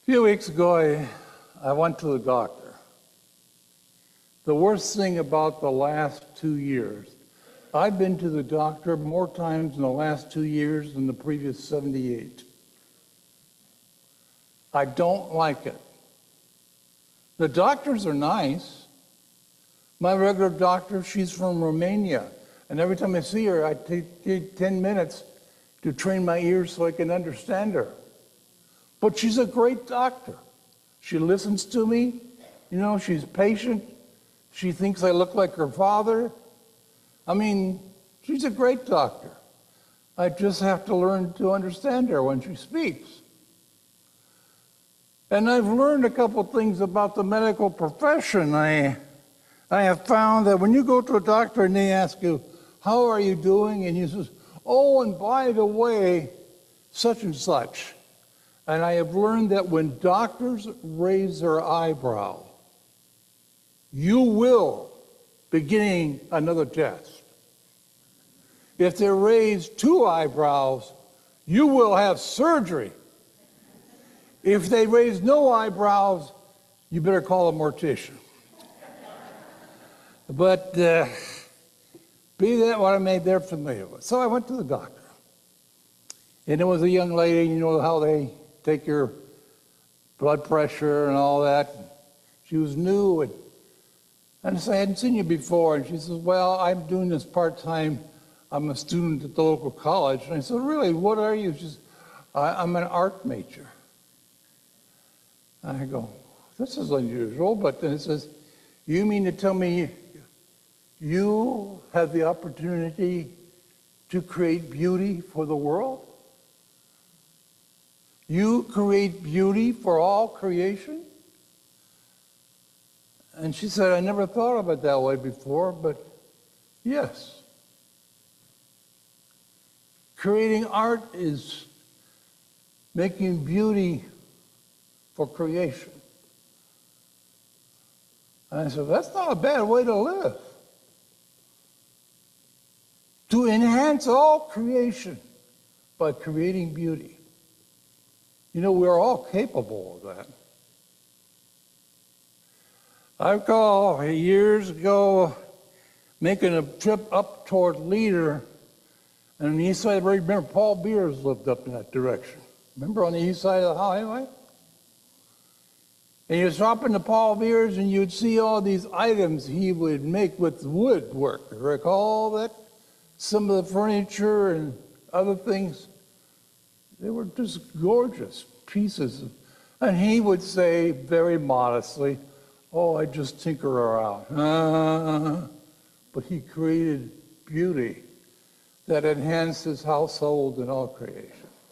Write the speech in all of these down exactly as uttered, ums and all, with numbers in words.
A few weeks ago, I, I went to the doctor. The worst thing about the last two years, I've been to the doctor more times in the last two years than the previous seventy-eight. I don't like it. The doctors are nice. My regular doctor, she's from Romania, and every time I see her, I take, take ten minutes to train my ears so I can understand her. But she's a great doctor. She listens to me. You know, she's patient. She thinks I look like her father. I mean, she's a great doctor. I just have to learn to understand her when she speaks. And I've learned a couple things about the medical profession. I, I have found that when you go to a doctor and they ask you, how are you doing? And you say, oh, and by the way, such and such. And I have learned that when doctors raise their eyebrow, you will be getting another test. If they raise two eyebrows, you will have surgery. If they raise no eyebrows, you better call a mortician. But uh, be that what I may, they're familiar with. So I went to the doctor. And it was a young lady, you know how they take your blood pressure and all that. She was new, and, and I said, I hadn't seen you before. And she says, well, I'm doing this part-time. I'm a student at the local college. And I said, really, what are you? She says, I'm an art major. And I go, this is unusual, but then it says, you mean to tell me you have the opportunity to create beauty for the world? You create beauty for all creation? And she said, I never thought of it that way before, but yes. Creating art is making beauty for creation. And I said, that's not a bad way to live. To enhance all creation by creating beauty. You know, we're all capable of that. I recall years ago making a trip up toward Leader, and on the east side, I remember Paul Beers lived up in that direction. Remember on the east side of the highway? And you'd stop into Paul Beers and you'd see all these items he would make with woodwork. Recall that? Some of the furniture and other things. They were just gorgeous pieces. And he would say very modestly, oh, I just tinker around. Uh, but he created beauty that enhanced his household and all creation.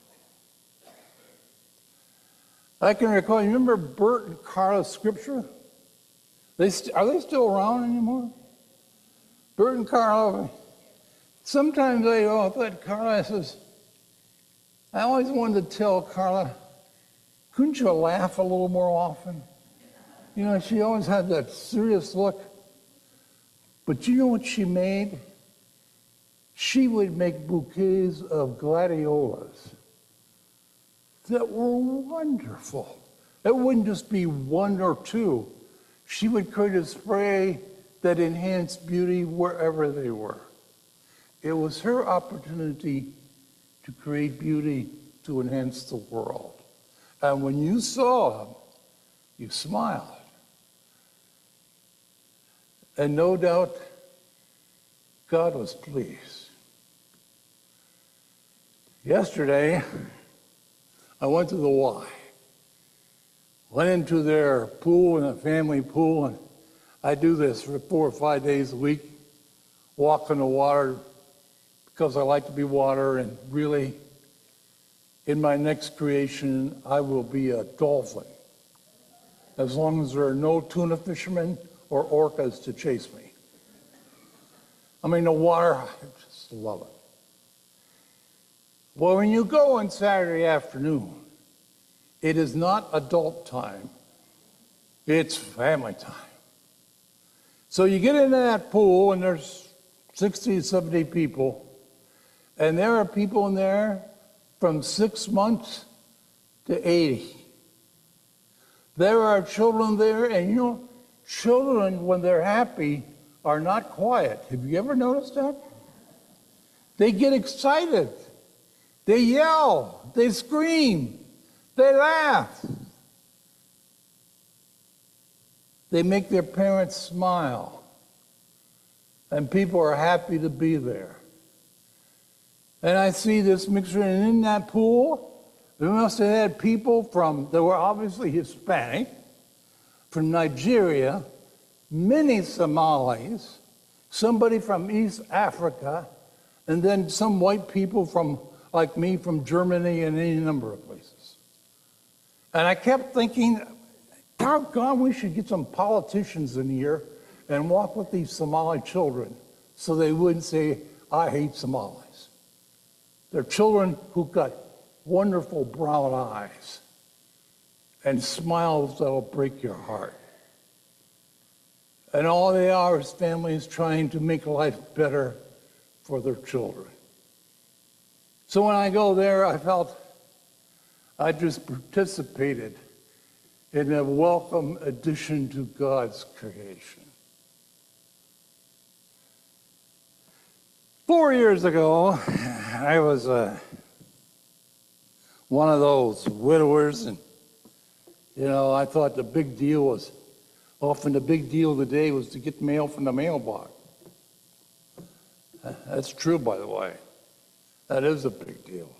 I can recall, you remember Bert and Carla's scripture? They st- are they still around anymore? Bert and Carla, sometimes I oh, thought Carla says, I always wanted to tell Carla, couldn't you laugh a little more often? You know, she always had that serious look. But you know what she made? She would make bouquets of gladiolas that were wonderful. It wouldn't just be one or two. She would create a spray that enhanced beauty wherever they were. It was her opportunity to create beauty to enhance the world. And when you saw them, you smiled. And no doubt, God was pleased. Yesterday, I went to the Y. Went into their pool, and a family pool, and I do this for four or five days a week. Walk in the water because I like to be water, and really, in my next creation, I will be a dolphin. As long as there are no tuna fishermen or orcas to chase me. I mean, the water, I just love it. Well, when you go on Saturday afternoon, it is not adult time, it's family time. So you get into that pool, and there's sixty, seventy people, and there are people in there from six months to eighty. There are children there, and you know, children, when they're happy, are not quiet. Have you ever noticed that? They get excited. They yell. They scream. They laugh. They make their parents smile. And people are happy to be there. And I see this mixture, and in that pool, they must have had people from, they were obviously Hispanic, from Nigeria, many Somalis, somebody from East Africa, and then some white people from, like me, from Germany and any number of places. And I kept thinking, doggone, we should get some politicians in here and walk with these Somali children so they wouldn't say, I hate Somalis. They're children who've got wonderful brown eyes and smiles that'll break your heart. And all they are is families trying to make life better for their children. So when I go there, I felt I just participated in a welcome addition to God's creation. Four years ago, I was uh, one of those widowers, and you know, I thought the big deal was, often the big deal of the day was to get mail from the mailbox. That's true, by the way. That is a big deal.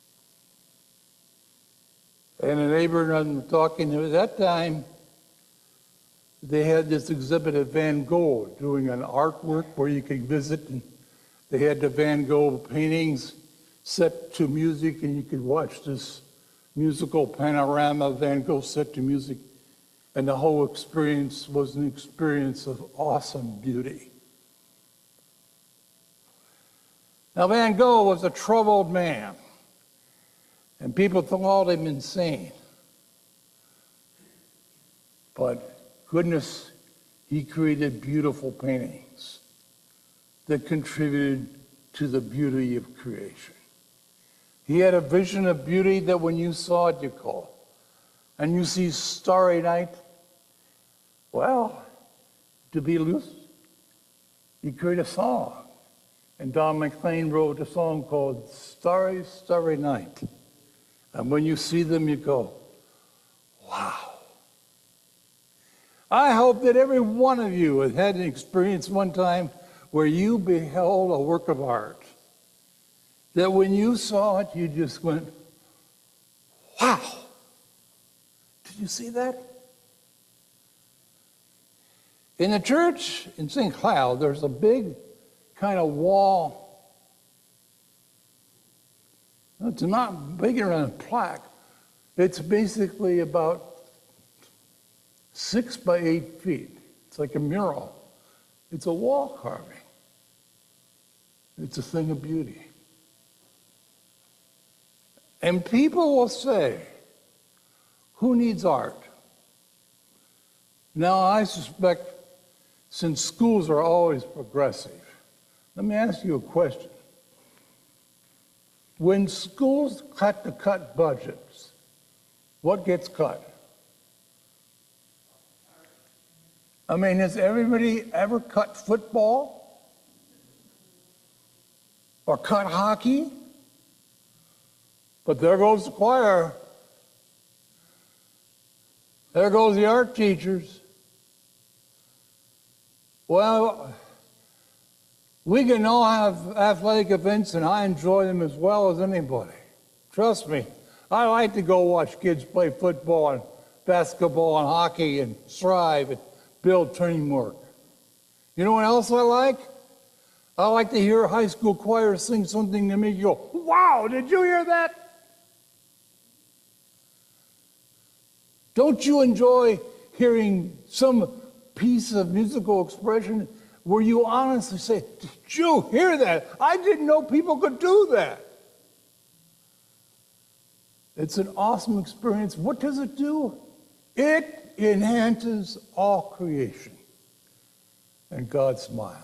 And a neighbor and I'm talking to, at that time, they had this exhibit at Van Gogh doing an artwork where you could visit, and they had the Van Gogh paintings set to music, and you could watch this musical panorama of Van Gogh set to music, and the whole experience was an experience of awesome beauty. Now, Van Gogh was a troubled man, and people thought him insane. But goodness, he created beautiful paintings that contributed to the beauty of creation. He had a vision of beauty that when you saw it, you call. And you see Starry Night, well, to be loose, you create a song. And Don McLean wrote a song called Starry, Starry Night. And when you see them, you go, wow. I hope that every one of you has had an experience one time where you beheld a work of art. That when you saw it, you just went, wow. Did you see that? In the church in Saint Cloud, there's a big kind of wall. It's not bigger than a plaque. It's basically about six by eight feet. It's like a mural. It's a wall carving. It's a thing of beauty. And people will say, who needs art? Now, I suspect, since schools are always progressive, let me ask you a question. When schools cut to cut budgets, what gets cut? I mean, has everybody ever cut football? Or cut hockey? But there goes the choir. There goes the art teachers. Well, we can all have athletic events, and I enjoy them as well as anybody. Trust me, I like to go watch kids play football and basketball and hockey and strive and build teamwork. You know what else I like? I like to hear a high school choir sing something to make you go, wow, did you hear that? Don't you enjoy hearing some piece of musical expression where you honestly say, did you hear that? I didn't know people could do that. It's an awesome experience. What does it do? It enhances all creation. And God smiles.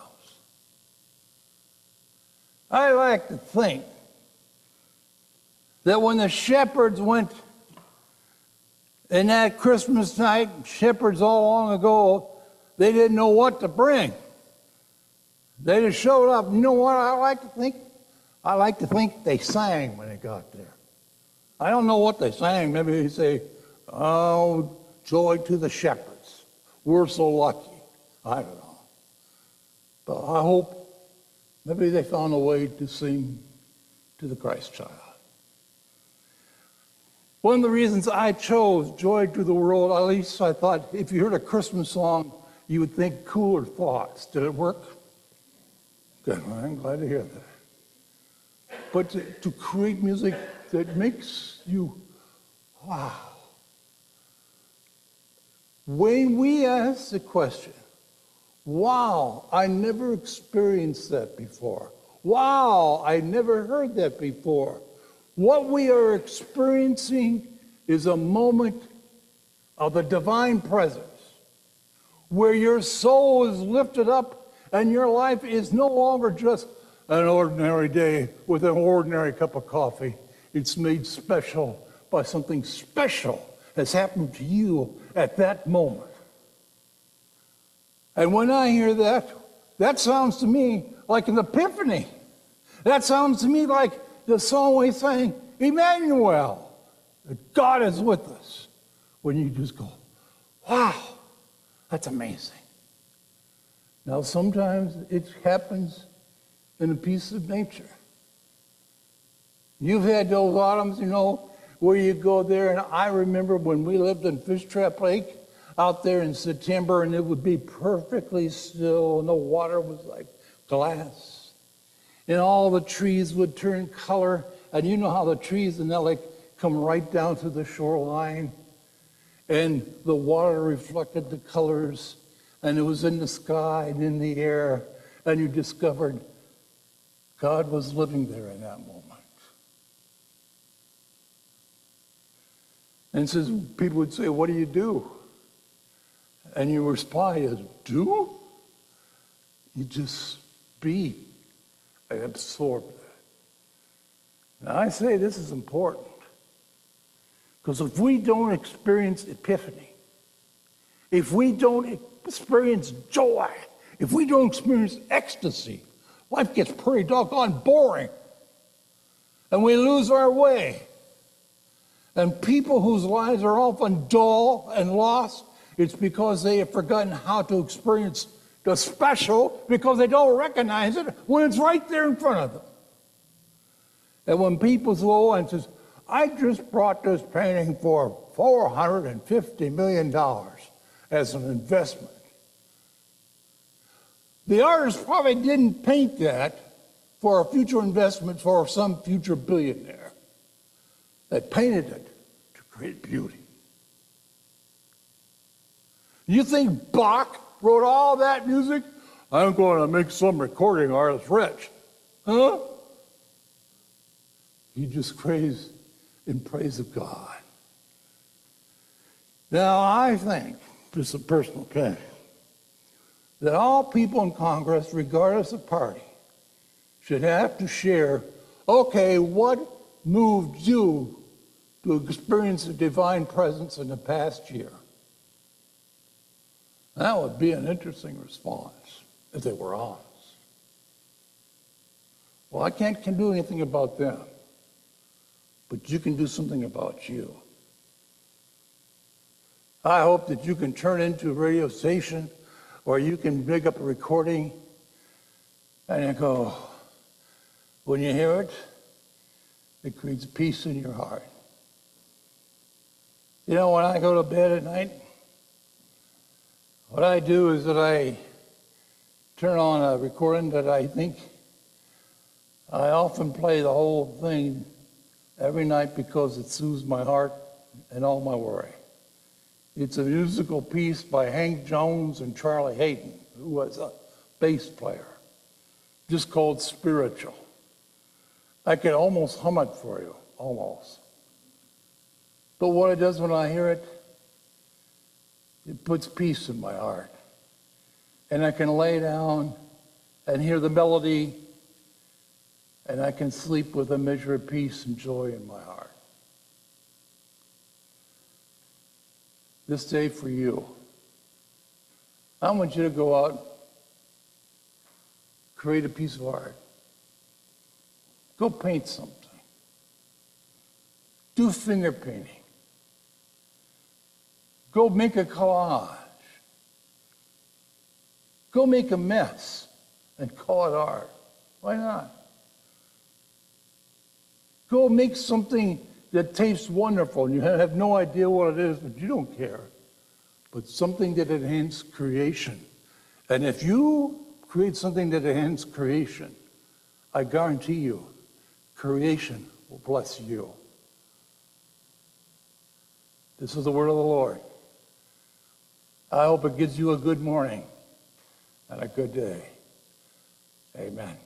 I like to think that when the shepherds went And that Christmas night, shepherds all long ago, they didn't know what to bring. They just showed up. You know what I like to think? I like to think they sang when they got there. I don't know what they sang. Maybe they say, "Oh, joy to the shepherds. We're so lucky." I don't know. But I hope maybe they found a way to sing to the Christ child. One of the reasons I chose Joy to the World, at least I thought if you heard a Christmas song, you would think cooler thoughts. Did it work? Good. I'm glad to hear that. But to, to create music that makes you, wow. When we ask the question, wow, I never experienced that before. Wow, I never heard that before. What we are experiencing is a moment of the divine presence where your soul is lifted up and your life is no longer just an ordinary day with an ordinary cup of coffee. It's made special by something special has happened to you at that moment. And when I hear that, that sounds to me like an epiphany. That sounds to me like the song we sang, Emmanuel, that God is with us. When you just go, wow, that's amazing. Now, sometimes it happens in a piece of nature. You've had those autumns, you know, where you go there, and I remember when we lived in Fish Trap Lake out there in September, and it would be perfectly still, and the water was like glass. And all the trees would turn color, and you know how the trees in that lake come right down to the shoreline, and the water reflected the colors, and it was in the sky and in the air, and you discovered God was living there in that moment. And says, people would say, what do you do? And you reply as, do? You just be and absorb that. Now I say this is important, because if we don't experience epiphany, if we don't experience joy, if we don't experience ecstasy, life gets pretty doggone boring. And we lose our way. And people whose lives are often dull and lost, it's because they have forgotten how to experience the special, because they don't recognize it when it's right there in front of them. And when people go and says, I just brought this painting for four hundred fifty million dollars as an investment. The artist probably didn't paint that for a future investment for some future billionaire. They painted it to create beauty. You think Bach wrote all that music? I'm going to make some recording artist rich. Huh? He just praised in praise of God. Now, I think, just a personal opinion, that all people in Congress, regardless of party, should have to share, okay, what moved you to experience the divine presence in the past year? That would be an interesting response if they were honest. Well, I can't can do anything about them, but you can do something about you. I hope that you can turn into a radio station, or you can make up a recording and you go, when you hear it, it creates peace in your heart. You know, when I go to bed at night, what I do is that I turn on a recording that I think, I often play the whole thing every night because it soothes my heart and all my worry. It's a musical piece by Hank Jones and Charlie Hayden, who was a bass player, just called Spiritual. I could almost hum it for you, almost. But what it does when I hear it, it puts peace in my heart. And I can lay down and hear the melody, and I can sleep with a measure of peace and joy in my heart. this day for you. I want you to go out, create a piece of art. Go paint something. Do finger painting. Go make a collage. Go make a mess and call it art. Why not? Go make something that tastes wonderful and you have no idea what it is, but you don't care. But something that enhances creation. And if you create something that enhances creation, I guarantee you, creation will bless you. This is the word of the Lord. I hope it gives you a good morning and a good day. Amen.